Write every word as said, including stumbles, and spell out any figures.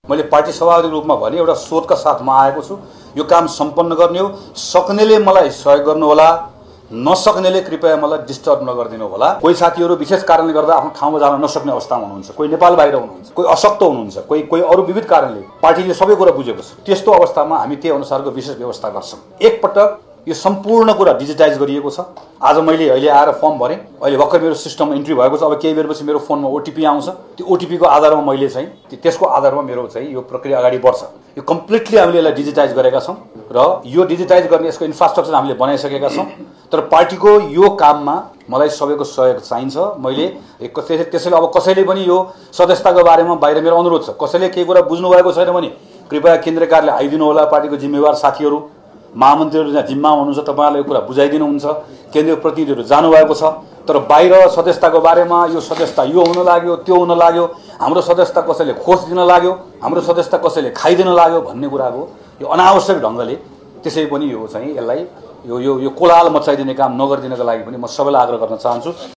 मैले पार्टी सभापतिको रूपमा भने एउटा सोचका साथ म आएको छु। यो काम सम्पन्न गर्ने हो। सक्नेले मलाई सहयोग गर्नु होला, नसक्नेले कृपया मलाई डिस्टर्ब नगरिदिनु होला। कोही साथीहरू विशेष कारणले गर्दा आफ्नो ठाउँमा जान नसक्ने अवस्थामा हुनुहुन्छ, कोही नेपाल बाहिर हुनुहुन्छ, कोही अशक्त हुनुहुन्छ, कोही कोही अरू विविध कारणले पार्टीले सबै कुरा बुझेको छ। त्यस्तो अवस्थामा हामी त्यही अनुसारको विशेष व्यवस्था गर्छौँ। एकपटक यो सम्पूर्ण कुरा डिजिटाइज गरिएको छ। आज मैले अहिले आएर फर्म भरेँ, अहिले भर्खर मेरो सिस्टममा इन्ट्री भएको छ। अब केही बेरपछि मेरो फोनमा ओटिपी आउँछ। त्यो ओटिपीको आधारमा मैले चाहिँ त्यसको आधारमा मेरो चाहिँ यो प्रक्रिया अगाडि बढ्छ। यो कम्प्लिटली हामीले यसलाई डिजिटाइज गरेका छौँ र यो डिजिटाइज गर्ने यसको इन्फ्रास्ट्रक्चर हामीले बनाइसकेका छौँ। तर पार्टीको यो काममा मलाई सबैको सहयोग चाहिन्छ। मैले त्यसैले अब कसैले पनि यो सदस्यताको बारेमा बाहिर मेरो अनुरोध छ, कसैले केही कुरा बुझ्नु भएको छैन भने कृपया केन्द्रीय कार्यालय आइदिनु होला। पार्टीको जिम्मेवार साथीहरू, महामन्त्रीहरू जहाँ जिम्मा हुनुहुन्छ, तपाईँहरूलाई यो कुरा बुझाइदिनुहुन्छ। केन्द्रीय प्रतिनिधिहरू जानुभएको छ। तर बाहिर सदस्यताको बारेमा यो सदस्यता यो हुन लाग्यो, त्यो हुन लाग्यो, हाम्रो सदस्यता कसैले खोज दिन लाग्यो, हाम्रो सदस्यता कसैले खाइदिन लाग्यो भन्ने कुराको यो अनावश्यक ढङ्गले त्यसै पनि यो चाहिँ यसलाई यो यो यो कोलाहल मचाइदिने काम नगरिदिनको लागि पनि म सबैलाई आग्रह गर्न चाहन्छु।